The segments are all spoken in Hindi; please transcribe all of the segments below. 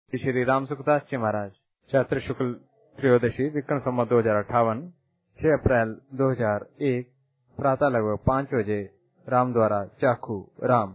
श्री राम सुखदास जी महाराज। चैत्र शुक्ल त्रयोदशी विक्रम संवत 2058 6 अप्रैल 2001 प्रातः लगभग 5 बजे राम द्वारा चाखू राम।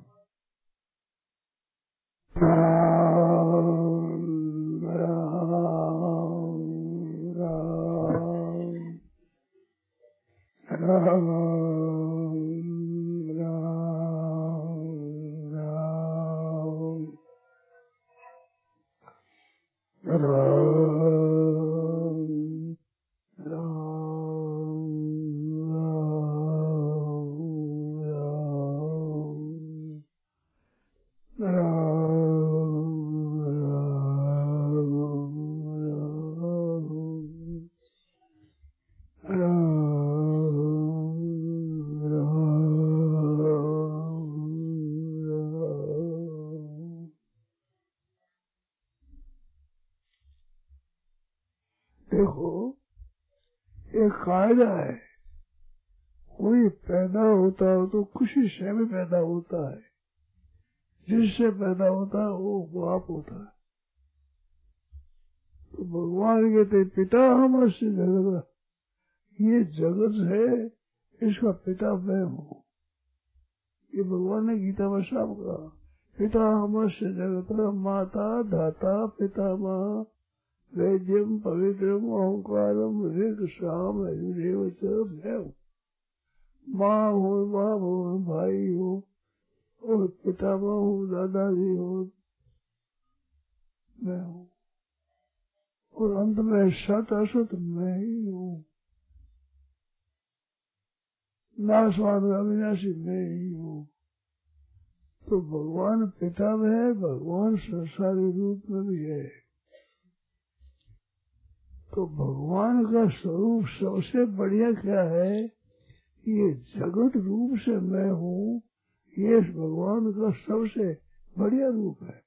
देखो, एक कायदा है, कोई पैदा होता हो तो खुशी से भी पैदा होता है, जिससे पैदा होता है वो बाप होता है। तो भगवान कहते पिता हमसे जगत, ये जगत है इसका पिता मैं हूँ। ये भगवान ने गीता में साफ कहा, पिता हमसे जगत माता धाता पिता माँ वैद्यम पवित्रम ओंकारम ऋग शाम मैं हूँ। माँ हो बाप हो भाई हो और पितामह हो दादाजी हो, मैं हूँ। और अंत में सत असत मैं ही हूँ, नाशवान अविनाशी मैं ही हूँ। तो भगवान पिता में है, भगवान संसारी रूप में भी है। तो भगवान का स्वरूप सबसे बढ़िया क्या है, ये जगत रूप से मैं हूँ, ये भगवान का सबसे बढ़िया रूप है।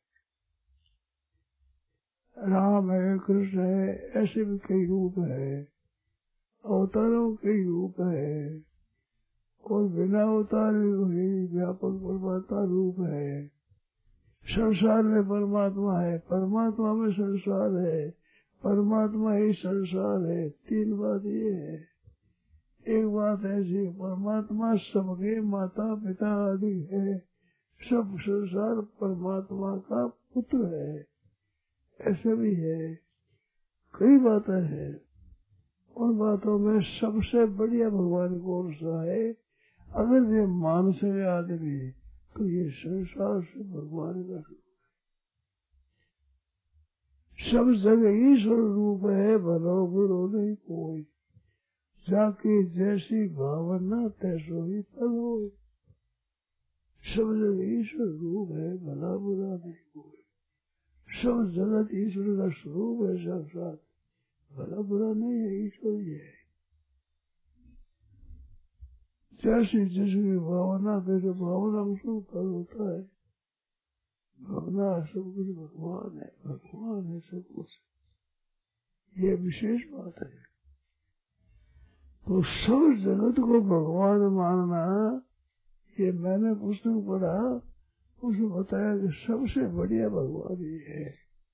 राम है, कृष्ण है, ऐसे भी कई रूप है, अवतारों के रूप है, और बिना अवतार ही व्यापक परमात्मा रूप है। संसार में परमात्मा है, परमात्मा में संसार है, परमात्मा ही संसार है। तीन बात ये है। एक बात ऐसी, परमात्मा सबके माता पिता आदि है, सब संसार परमात्मा का पुत्र है, ऐसे भी है। कई बातें हैं, उन बातों में सबसे बढ़िया भगवान कौन सा है? अगर ये मानस है आदमी तो ये संसार से भगवान का सब जगह ईश्वर रूप है, भलो बुरो नहीं कोई, जाके जैसी भावना तैसो ही फल हो। सब जगह ईश्वर रूप है, भला बुरा नहीं कोई, सब जगत ईश्वर का स्वरूप है, सब साथ भला बुरा नहीं है, ईश्वर ही है। जैसी जिसकी भावना तैसे भावना उसको फल होता है। भावना सब कुछ भगवान है, भगवान है सब कुछ, ये विशेष बात है। तो सब जगत को भगवान मानना, ये मैंने पुस्तक पढ़ा, उसने बताया कि सबसे बढ़िया भगवान ही है।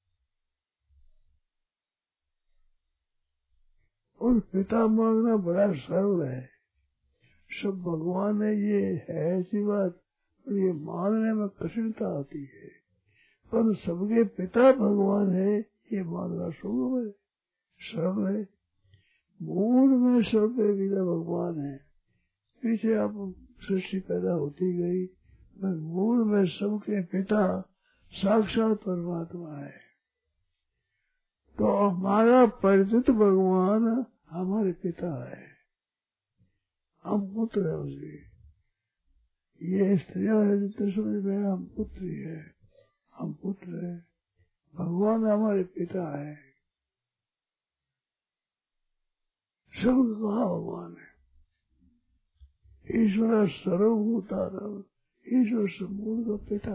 और पिता मांगना बड़ा सरल है, सब भगवान है ये है ऐसी बात, और ये मानने में कठिनता आती है। पर सबके पिता भगवान है ये मानना सुगम है, सरल है। मूल में सबके पिता भगवान है, पीछे आप सृष्टि पैदा होती गई, पर मूल में सबके पिता साक्षात परमात्मा है। तो हमारा परिचित भगवान हमारे पिता है, हम पुत्र है उसके। ये स्त्रियां है जितने समझ में हम पुत्र ही है, हम पुत्र है, भगवान हमारे पिता है। सब कहा भगवान है, ईश्वर सर्वभूतानां, ईश्वर समूल का पिता।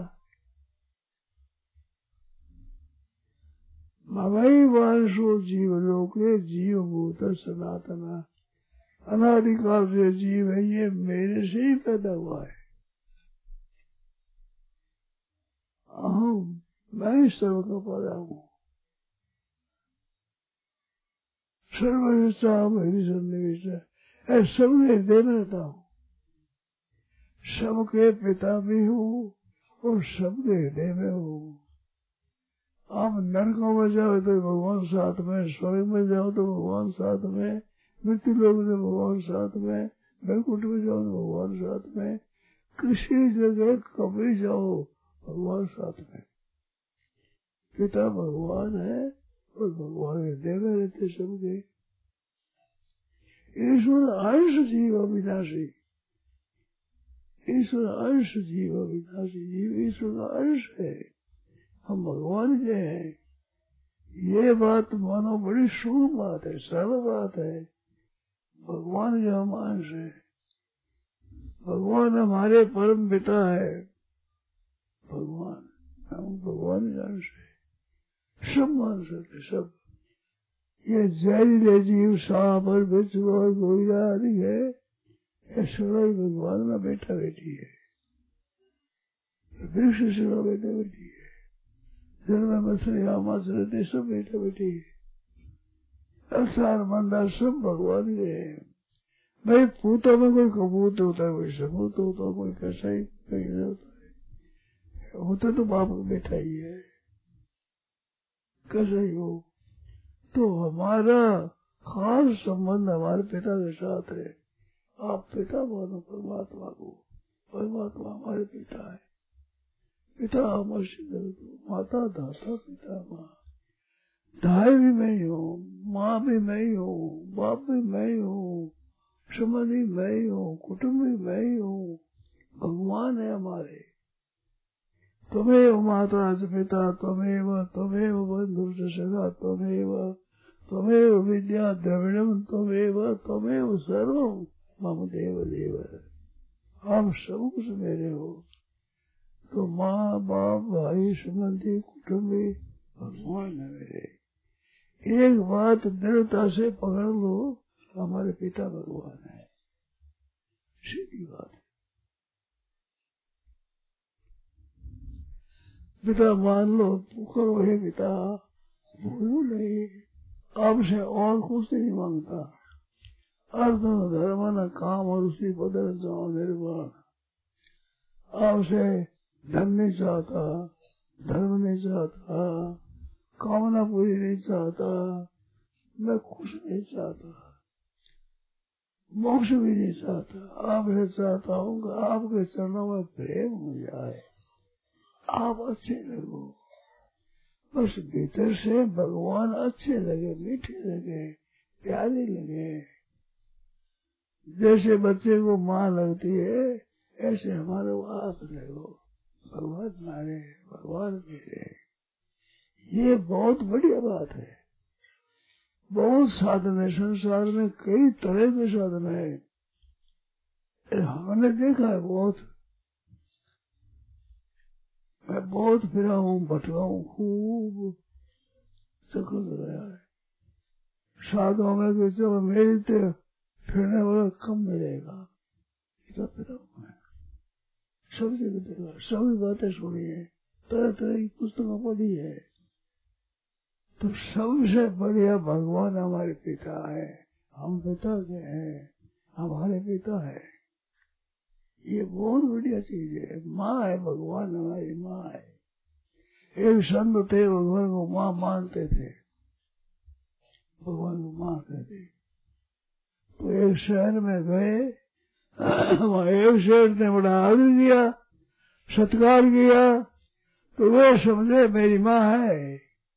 मवई वांशो जीवलोके जीवभूत सनातन, अनादिकाल से जीव है, ये मेरे से ही पैदा हुआ है। अहम मैं ही सर्व का पाया हूँ। सर्वशा मेरी सन्निवेश है, सबके हृदय में रहता हूँ, सबके पिता भी हूँ और सबके हृदय में हूँ। आप नरकों में जाओ तो भगवान साथ में, स्वर्ग में जाओ तो भगवान साथ में, मृत्यु लोक में भगवान साथ में, बैकुंठ में जाओ तो भगवान साथ में, किसी जगह कभी जाओ भगवान साथ में। पिता भगवान है और भगवान हृदय में रहते सबके। ईश्वर अंश जीव अविनाशी, ईश्वर अंश जीव अविनाशी, जीव ईश्वर का अंश है, हम भगवान के हैं। ये बात मानो बड़ी शुभ बात है, सरल बात है। भगवान के हम अंश है, भगवान हमारे परम पिता है, भगवान हम भगवान के अंश है। सब मान सकते सब। ये जहरीले जीव सांप और बिच्छू और गोइया आदि है, ये सब भगवान में बेटा बेटी है, वृक्ष से बेटा बेटी है, जन्म मछलियां माछ रहते सब बेटा बेटी है। असार मंदा सब भगवान के है। भाई पूतों में कोई कबूत होता है, कोई सबूत होता है, कोई कैसा ही कहीं होता है, होता तो बाप का बेटा ही है, कैसा ही हो। तो हमारा खास संबंध हमारे पिता के साथ है। आप पिता मानो परमात्मा को, परमात्मा हमारे पिता है। पिता माता दाता पिता माँ, धाय भी मैं ही हूँ, माँ भी मैं ही हूँ, बाप भी मैं ही हूँ, संबंधी मैं ही हूँ, कुटुंब भी मैं ही हूँ, भगवान है हमारे। त्वमेव माता च पिता त्वमेव, त्वमेव बंधु च सखा त्वमेव, त्वमेव विद्या द्रविणम त्वमेव, त्वमेव सर्वम मम देव देव। आप सब कुछ मेरे हो। तो माँ बाप भाई संबंधी कुटुंबी भगवान है मेरे। एक बात दृढ़ता से पकड़ लो, हमारे पिता भगवान है, सीधी बात है। पिता मान लो, पुकारो हे पिता, भूलो नहीं, आपसे और कुछ नहीं मांगता। अर्थ धर्म न काम और उसी पदर जाओ निर्वाण। आपसे धन नहीं चाहता, धर्म नहीं चाहता, कामना पूरी नहीं चाहता, मैं कुछ नहीं चाहता, मोक्ष भी नहीं चाहता। आपसे चाहता हूँ कि आपके चरणों में प्रेम हो जाए, आप अच्छे लगो, बस भीतर से भगवान अच्छे लगे, मीठे लगे, प्यारे लगे। जैसे बच्चे को माँ लगती है, ऐसे हमारे आप लगो, भगवान हमारे, भगवान मेरे। ये बहुत बढ़िया बात है। बहुत साधन है संसार में, कई तरह के साधन है, हमने देखा है बहुत। मैं बहुत फिरा हूँ, भटका हूँ, खूब चक्कर लगाया है। साधुओं में कि चलो मेरी तो फिरने वाला कम मिलेगा, इतना फिरा हूँ मैं, सब जगह देखा, सभी बातें सुनी है, तरह तरह की पुस्तकों पढ़ी है। तो सबसे बढ़िया भगवान हमारे पिता है, हम पिता के हैं, हमारे पिता है। ये बहुत बढ़िया चीज है। माँ है भगवान, हमारी माँ है। एक संत थे, भगवान को माँ मानते थे, भगवान को माँ कहते। तो एक शहर में गए, वहाँ एक शहर ने बड़ा आदर किया, सत्कार किया, तो वे समझे मेरी माँ है।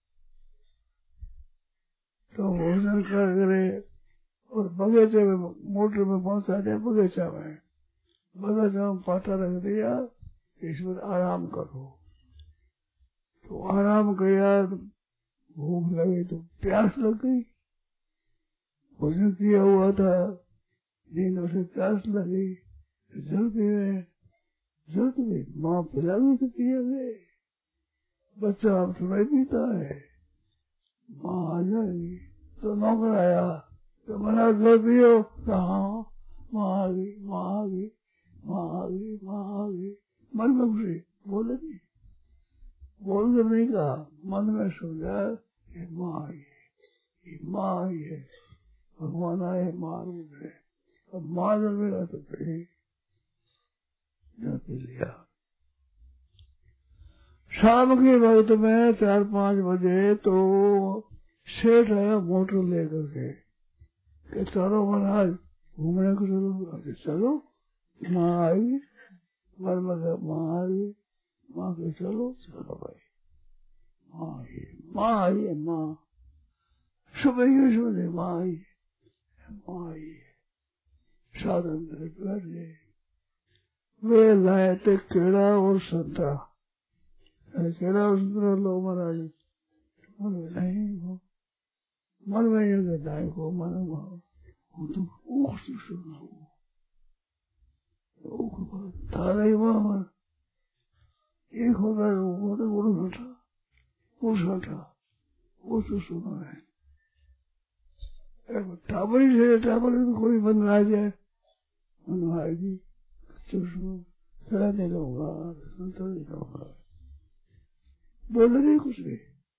तो भोजन कर करे और बगीचे में, मोटर में पहुंचा दिया, बगीचा में पाटा रख दिया, इसमें आराम करो। तो आराम किया, भूख लगी तो प्यास लग गई, भोजन किया हुआ था, नींद से प्यास लगी, जल पी जल भी माँ पिलावी तो पिया गए, बच्चा अब थोड़ा पीता है, माँ आ जाएगी। तो नौकर आया, तो मना जल पियो, हाँ माँ आ गई, माँ आ गई, माँ आ गई, माँ आ गई, मन में खुशी बोले नहीं। बोल कर नहीं कहा, मन में समझा ये माँ आई है, ये माँ आई है, भगवान आए माँ रूप है। अब माँ जमेगा तो फिर पी लिया। शाम के वक्त में 4-5 बजे तो सेठ आया मोटर लेकर के चलो महाराज घूमने को चलो। चलो माँ आई, माँ आई, माँ के चलो। चलो भाई माँ आई है, माँ सुबह ही सुबह माँ आई, माँ आई। साधन बैठ गए, वे लाए थे केड़ा और संतरा। केड़ा और संतरा लो महाराज। नहीं हो मन में ये कहता है को मन तो तारा ही वहां एक होगा वो तो सुना है। टावर ही से टावर तो कोई बंद आ जाए मन आएगी नहीं लूंगा, संतरा नहीं लूंगा, बोल नहीं कुछ नहीं।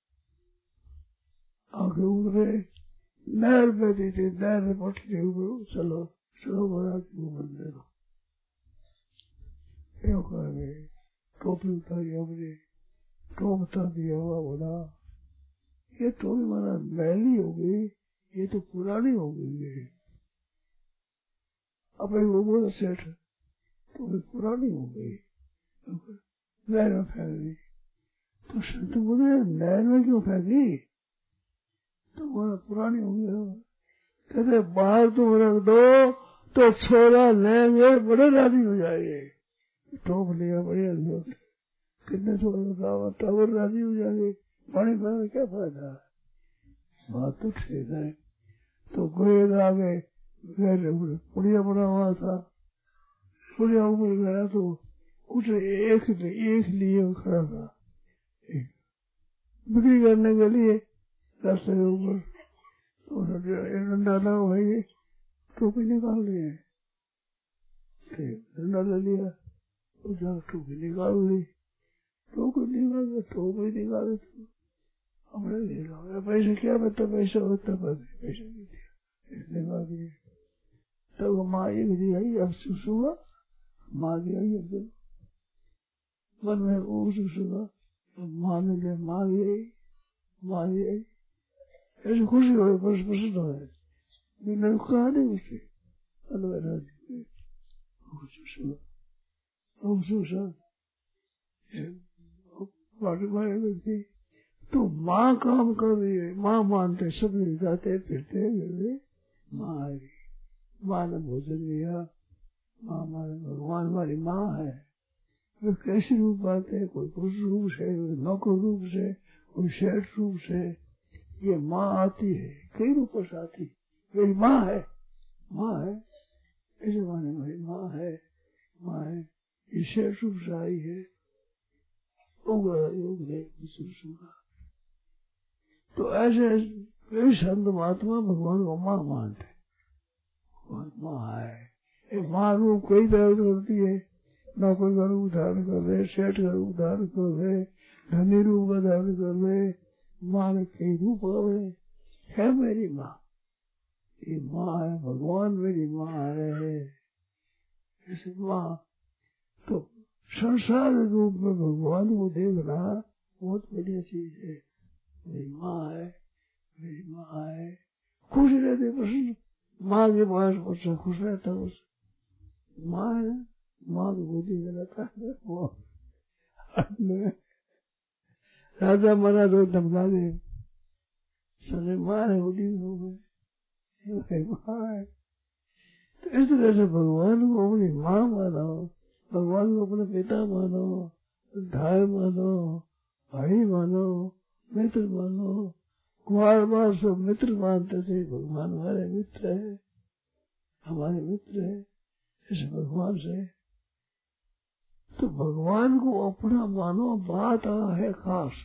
आगे उतरे, नहर बहती थी, नहर में पटके हुए चलो चलो महाराज को मंदिर। टोपी उतारी हमने, टोप उतार दिया हुआ बोला ये टोपी माना मैली हो गई, ये तो पुरानी हो गई है। अपने वो बोला सेठ टोपी पुरानी हो गई, नहर में फेंक दी। तो संत बोले नहर में क्यों फेंकी, तो वो पुरानी हो गई। कहते बाहर तुम रख दो तो छोरा लेंगे बड़े राजी हो जाएंगे। टोप लिया बढ़िया लिया, कितने छोरा टावर राजी हो जाएंगे, पानी भरने क्या फायदा। बात तो ठीक है। तो गोएद आ गए, पुड़िया बना हुआ था, पुड़िया ऊपर गया तो उसे एक लिए खड़ा था बिक्री करने के लिए रास्ते के ऊपर। तो डंडा ना भाई टोपी निकाल लिए, डंडा ले लिया, टोपी निकाल ली, टोपी निकाल तो हमने ले लो पैसे, क्या बता पैसा होता पैसे नहीं दिया, निकाल दिए। तब माँ एक दी आई, अब सुसुआ माँ दी आई, अब मन में वो सुसुआ माँ ने ले, माँ दी आई ऐसे खुशी हो प्रसन्न हो। मैंने कहा नहीं उसे तो माँ काम कर रही है, माँ मानते सब जाते फिरते गए, माँ आई, माँ ने भोजन लिया, माँ हमारे भगवान हमारी माँ है। वे कैसे रूप आते हैं, कोई पुरुष रूप से, कोई नौकर रूप से, कोई शेठ रूप से। ये माँ आती है कई रूपों से आती, मेरी माँ है, माँ है ऐसे माने मेरी माँ है, माँ है। ये शेष रूप से आई है, तो ऐसे संत महात्मा भगवान को माँ मानते, माँ है। माँ रूप कई तरह होती है, नौकर का रूप धारण कर ले, सेठ का रूप धारण कर ले, धनी रूप का धारण कर ले, माँ ने कई रूप है मेरी माँ, ये माँ है, भगवान मेरी माँ है। ऐसे माँ तो संसार रूप में भगवान को देखना बहुत बढ़िया चीज है। मेरी माँ है, मेरी माँ है, खुश रहते प्रसन्न, माँ के पास बच्चा खुश रहता, उस माँ है, माँ की गोदी में रहता है। वो राजा मरा तो धमका दे, साले माँ है गोदी में हो गए, माँ है। तो इस तरह से भगवान को अपनी माँ मानो, भगवान को अपने पिता मानो, भाई मानो, भाई मानो, मित्र मानो। कुमार बार सब मित्र मानते थे, भगवान हमारे मित्र है, हमारे मित्र है इस भगवान से। तो भगवान को अपना मानो, बात है खास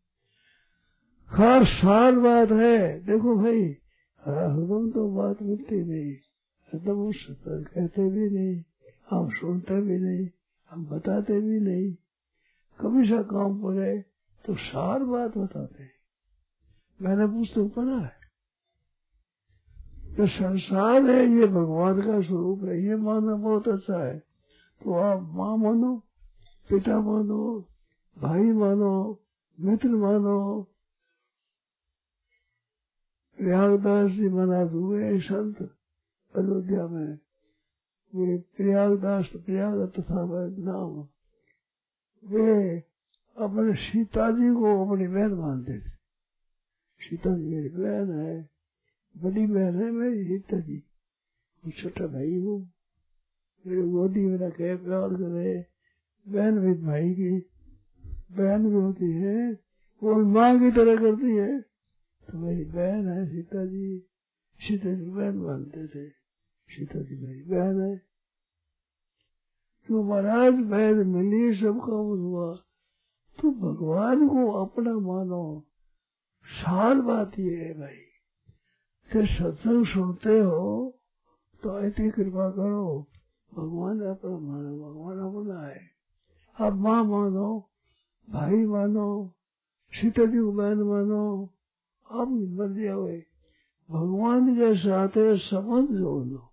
सार बात है। देखो भाई हम तो बात मिलती नहीं, एकदम कहते भी नहीं, हम सुनते भी नहीं, हम बताते भी नहीं। कभी सा काम पड़े तो सार बात बताते हैं। मैंने पुस्तक पढ़ा है कि संसार है ये भगवान का स्वरूप है, ये मानना बहुत अच्छा है। तो आप माँ मानो, पिता मानो, भाई मानो, मित्र मानो। प्रयागदास जी महाराज हुए संत अयोध्या में, वे प्रयागदास प्रयाग तथा नाम, वे अपने सीता जी को अपनी बहन मानते थे। सीता जी मेरी बहन है, बड़ी बहन है मेरी सीता जी, छोटा भाई हूँ, मेरे गोदी मेरा कह प्यार करे। बहन भी भाई की बहन भी होती है, वो माँ की तरह करती है, तो मेरी बहन है सीता जी। सीता जी बहन मानते थे, सीता जी मेरी बहन है। तो महाराज बहन मिली, सबका हुआ, तो भगवान को अपना मानो। सार बात ये है भाई, कि सत्संग सुनते हो तो ऐसी कृपा करो, भगवान अपना मानो, भगवान अपना है। आप माँ मानो, भाई मानो, सीता जी को बहन मानो, आप बन जाओगे। भगवान के साथ संबंध जोड़ लो।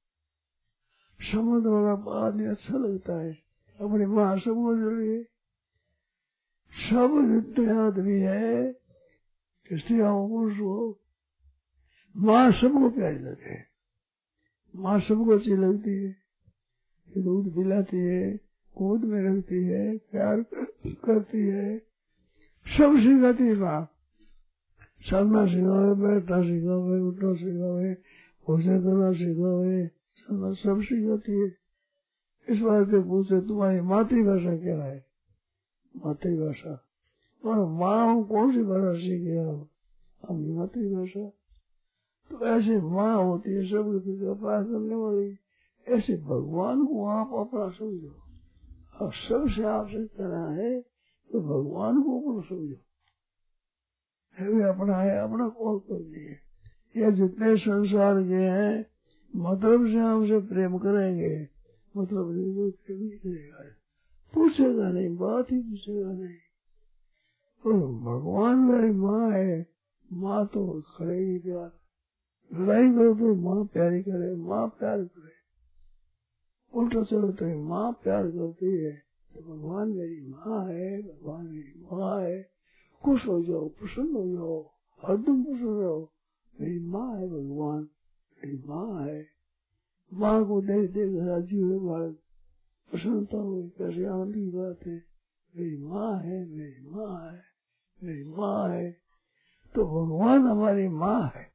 संबंध वाला आदमी अच्छा लगता है, अपनी माँ समझ रही है। सब जितने आदमी है, स्त्रियां हो पुरुष हो, माँ सबको प्यारी लगे, माँ सबको अच्छी लगती है। दूध पिलाती है, गोद में रखती है, प्यार करती है, सब सिखाती है माँ। चलना सिखावे, बैठना सिखावे, उठना सिखावे, भोजन करना सिखावे, सब सिखाती है। इस बात से पूछे तुम्हारी मातृभाषा क्या है? मातृभाषा, और माँ कौन सी भाषा सीखे आप? हम मातृभाषा। तो ऐसे माँ होती है सबके पीछे पार करने वाली, ऐसे भगवान को आप अपना समझो। और सबसे आपसे कहना है तो भगवान को अपना समझो, है अपना है, अपना कौन कर दिए। ये जितने संसार के हैं, मतलब से हमसे प्रेम करेंगे, मतलब नहीं प्रेम नहीं करेगा, पूछेगा नहीं, बात ही पूछेगा नहीं। तो भगवान मेरी माँ है, माँ तो करेगी प्यार। लड़ाई करो तो माँ प्यारी करे, माँ प्यार करे। उल्टा चलो तो माँ प्यार करती है, तो भगवान मेरी माँ है, भगवान मेरी माँ है। खुश हो जाओ, प्रसन्न हो जाओ, हरदम प्रसन्न रहो। मेरी माँ है, भगवान मेरी माँ है। माँ को देख देख राजी हुए बालक, प्रसन्नता हुई, कैसे आनंद की बात है। मेरी माँ है, मेरी माँ है, मेरी माँ है। तो भगवान हमारी माँ है।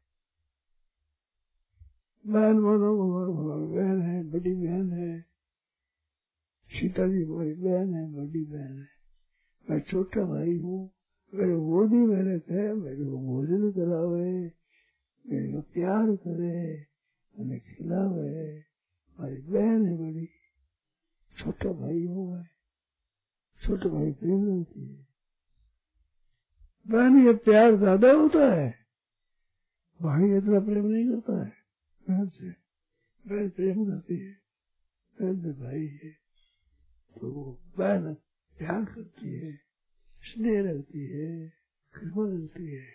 बहन मानो, भगवान बहन है, बड़ी बहन है। सीता जी हमारी बहन है, बड़ी बहन है। मैं छोटा भाई हूँ, मेरे गोदी में रखे, मेरे को भोजन करावे, मेरे को प्यार करे, मैंने खिलावे। हमारी बहन है बड़ी, छोटा भाई हूँ मैं। छोटे भाई प्रेम होती है, बहन ये प्यार ज्यादा होता है, भाई इतना प्रेम नहीं करता है बहन से। बहन प्रेम करती है, बहन से भाई है, तो वो बहन प्यार करती है, स्नेह रखती है, कृपा रखती है।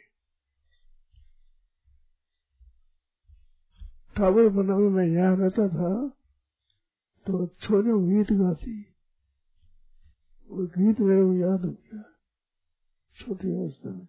ठाकुर बनाऊ में यहाँ रहता था, तो छोरे गीत गाती, वो गीत मेरे को याद हो गया छोटी अवस्था में।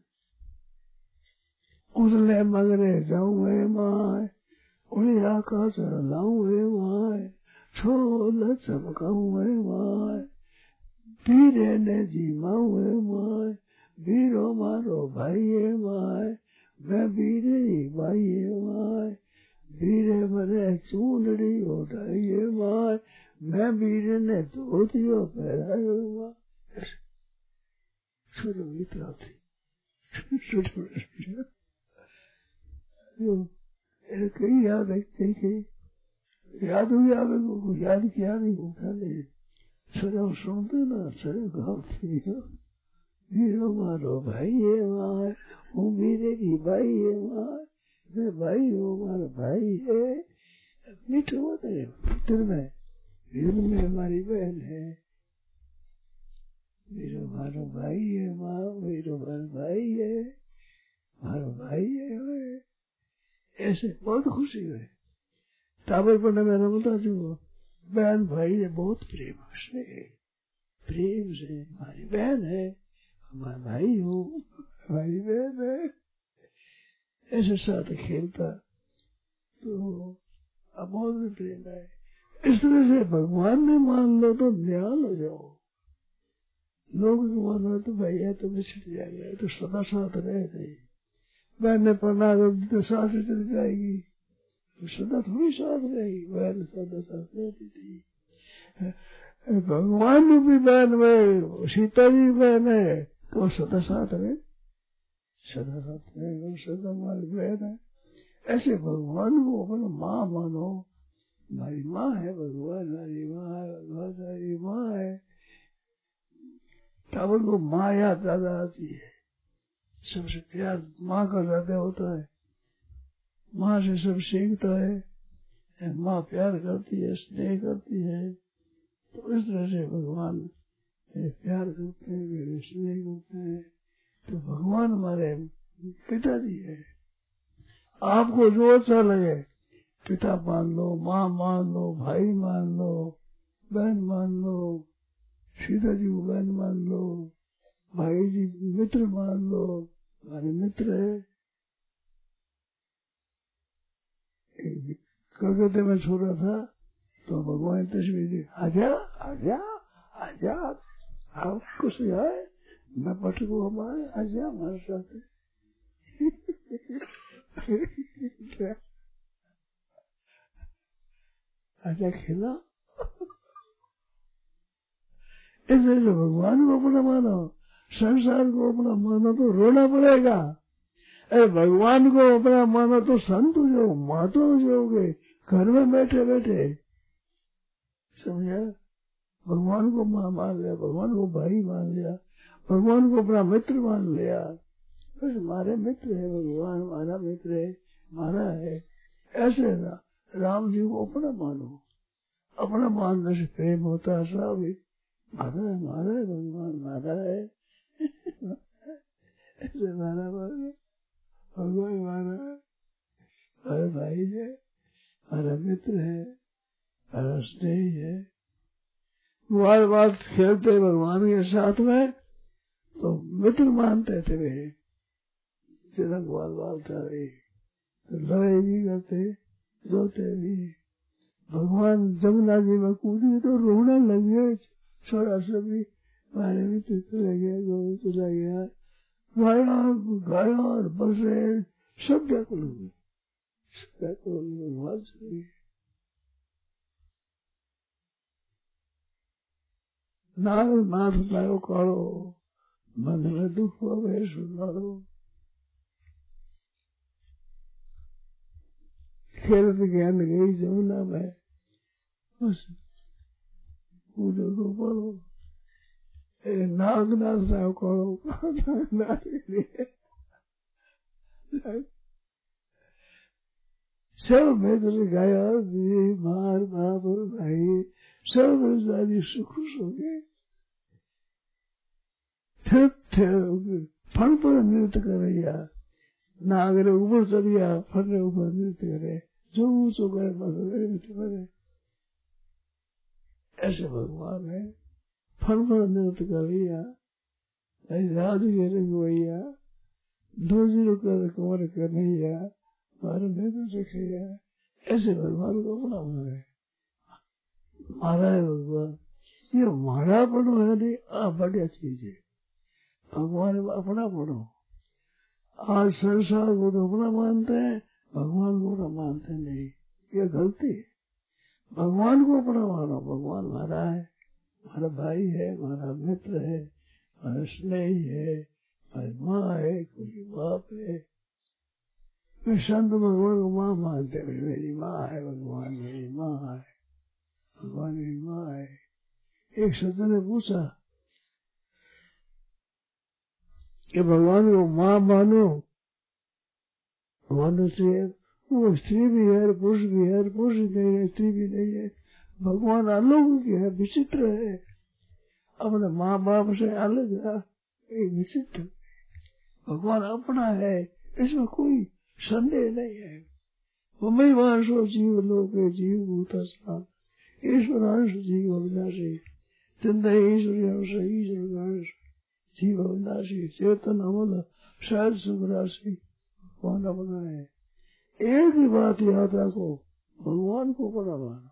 उसने मगरे जाऊँ है माँ, उन्हें आकाश लाऊं है माँ, छोल चमकाऊं है माँ, वीरे ने जीवाऊं है माँ, वीरो मारो भाई है माँ, मैं वीरे ही भाई है माँ, वीरे मरे चूंदड़ी उठाई है माँ, मैं वीरे ने धोतियों पहराई है माँ। छोड़ो इतना थी, कई याद है, कई याद हुई आगे को याद किया नहीं, भूखा नहीं। सर सुनते ना, सर गाती हो, वीरो मारो भाई है माँ, हूँ वीरे की भाई है माँ, मैं भाई हूँ, हमारा भाई है। मीठे होते हैं, वीर में हमारी बहन है, मेरा मारो भाई है, माँ मेरा मारो भाई है, मारो भाई है। ऐसे बहुत खुशी हुई। टावर पर मैं रमता थी, वो बहन भाई है, बहुत प्रेम उसने, प्रेम से हमारी बहन है, हमारा भाई हो, हमारी बहन है, ऐसे साथ खेलता तो अमोल प्रेम है। इस तरह से भगवान ने मान लो तो न्याल हो जाओ, लोग मानो तो भैया तो बिछड़ जाएगा, तो सदा साथ रहे नहीं। बहन ने पढ़ना तो साथ से चली जाएगी, तो सदा थोड़ी साथ रहेगी, बहन सदा साथ रहती थी। भगवान रूपी बहन में सीता जी बहन है तो सदा साथ रहे, सदा साथ रहेगा, सदा हमारी बहन है। ऐसे भगवान को अपना माँ मानो, हमारी माँ है भगवान, हमारी माँ है भगवान, हमारी माँ है। टावर को माँ याद ज्यादा आती है, सबसे प्यार माँ का ज्यादा होता है, माँ से सब सीखता है, माँ प्यार करती है, स्नेह करती है। तो इस तरह से भगवान प्यार करते हैं, मेरे स्नेह करते हैं। तो भगवान हमारे पिताजी है। आपको जो अच्छा लगे, पिता मान लो, माँ मान लो, भाई मान लो, बहन मान लो, सीता जी को बहन मान लो, भाई जी मित्र मान लो, हमारे मित्र है। कलकत्ते में सो रहा था तो भगवान तस्वीर दी, आजा आजा आजा, आप कुछ आए, मैं पटकू हमारे, आजा हमारे साथ। आजा खेला। ऐसे भगवान को अपना मानो, संसार को अपना मानो तो रोना पड़ेगा। अरे भगवान को अपना मानो तो संत हो जाओ, मातो हो जाओगे घर में बैठे बैठे। समझा? भगवान को माँ मान लिया, भगवान को भाई मान लिया, भगवान को अपना मित्र मान लिया, बस हमारे मित्र है भगवान, हमारा मित्र है, हमारा है। ऐसे ना राम जी को अपना मानो, अपना मानने से प्रेम होता है। सब हमारा है, हमारा है भगवान, हमारा है। ऐसे हमारा भगवान हमारा है, हमारा भाई है, हमारा मित्र है, हमारा स्नेही है। बार बार खेलते भगवान के साथ में तो मित्र मानते थे वे, चिरंग बाल बालता रही, तो लड़ाई भी करते, रोते भी। भगवान जमुना जी में कूदी तो रोने लगे, छोरा सभी हमारे मित्र चले गए, गोविंद चला गया, गाया और बसे सब व्याकुल हो गए, सब व्याकुल भगवान चले गए। नाथ लायो कालो, मन में दुख हुए सुनारो। खेलत ज्ञान गई जमुना में, बस कूदो तो पड़ो, नाग लायो कालो, सब मित्र गाया, मार बाप और भाई सब राजी सुख हो गए। फल पर नृत्य करिया, नागर ऊपर चलिया, फल ऊपर नृत्य करे, जो ऊंचो करे बस। ऐसे भगवान है, फल पर नृत्य करिया, राधु के रंगवैया, दूसरों कर कुंवर कन्हैया, मारे नृत्य रखैया। ऐसे भगवान को अपना मारे, मारा है भगवान। ये मारा पड़ो है नहीं, बढ़िया चीज है। भगवान अपना पढ़ो। आज संसार को तो अपना मानते हैं, भगवान को तो मानते नहीं, ये गलती है। भगवान को अपना मानो, भगवान हमारा है, हमारा भाई है, हमारा मित्र है, हमारा स्नेही है, हमारी माँ है, कोई बाप है। मैं संत भगवान को माँ मानते, मेरी माँ है भगवान, मेरी माँ है भगवान, मेरी माँ है। एक सज्जन ने पूछा कि भगवान को माँ मानो, भगवान से वो स्त्री भी है, पुरुष भी है, पुरुष नहीं है, स्त्री भी नहीं है। भगवान अलौकिक है, विचित्र है। अपने माँ बाप से अलग एक विचित्र। भगवान अपना है, इसमें कोई संदेह नहीं है। ममई वासो जीव लोके जीव भूत स्नान ईश्वरांश जीव अविनाशी चिंता ईश्वर जीव अविनाशी चेतन अमल शायद सुखराशि भगवान अपना है। एक ही बात याद रखो, भगवान को बड़ा मानो,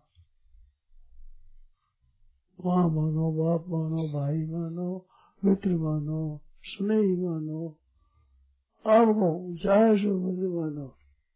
माँ मानो, बाप मानो, भाई मानो, मित्र मानो, स्नेही मानो, आपको चाहे सो मत मानो।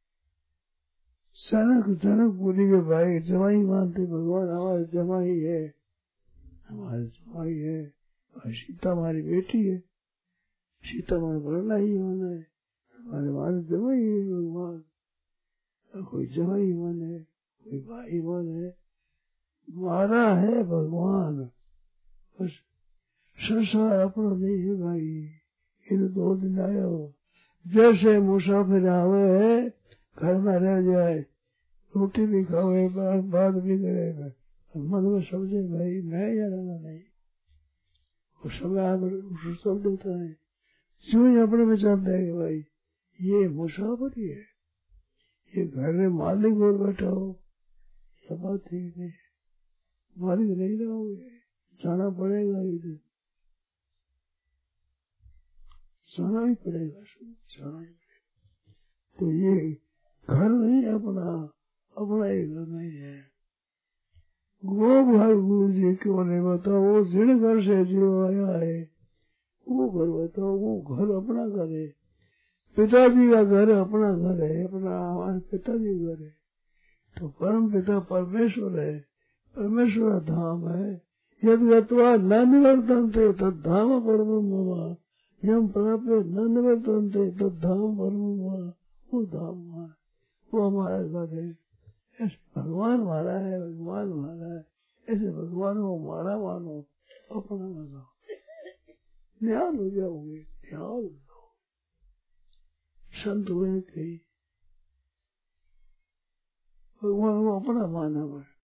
जनकपुरी के भाई जमाई मानते, भगवान हमारे जमाई है, हमारे जमाई है। सीता हमारी बेटी है, सीता हमारे बरना ही माना है, हमारे जमाई है भगवान। कोई जमाई माने, कोई भाई माने, मारा है भगवान। बस संसार अपना नहीं है भाई। इन 2 दिन आया हो, जैसे मुसाफिर आवे है, घर में रह जाए, रोटी भी खावे, बात भी करे, मन में समझे भाई मैं या रहना नहीं। उस समय सब देता है, जो ही अपने विचार देंगे भाई ये मुसाफिर ही है, ये घर में मालिक और बैठा हो, सब बात ठीक नहीं, मालिक नहीं रहोगे, जाना पड़ेगा इधर, जाना ही पड़ेगा, जाना ही पड़ेगा। तो ये घर नहीं अपना, अपना ही घर नहीं है। वो भाई गुरु जी क्यों नहीं बताओ, वो जिन घर से जीव आया है वो घर बताओ, वो घर अपना घर है। पिताजी का घर अपना घर है, अपना हमारे पिताजी घर है। तो परम पिता परमेश्वर है, परमेश्वर धाम है। यदि अथवा न निवर्तनते तद धाम परम मम, यम प्राप्य न निवर्तनते तद धाम परम मम, वो धाम है, वो हमारा घर है। ऐसे भगवान हमारा है, भगवान हमारा है, ऐसे भगवान को हमारा मानो, अपना मानो, ध्यान हो जाओगे, ध्यान हो जाओगे। संत हुए कहीं भगवान को अपना माना है।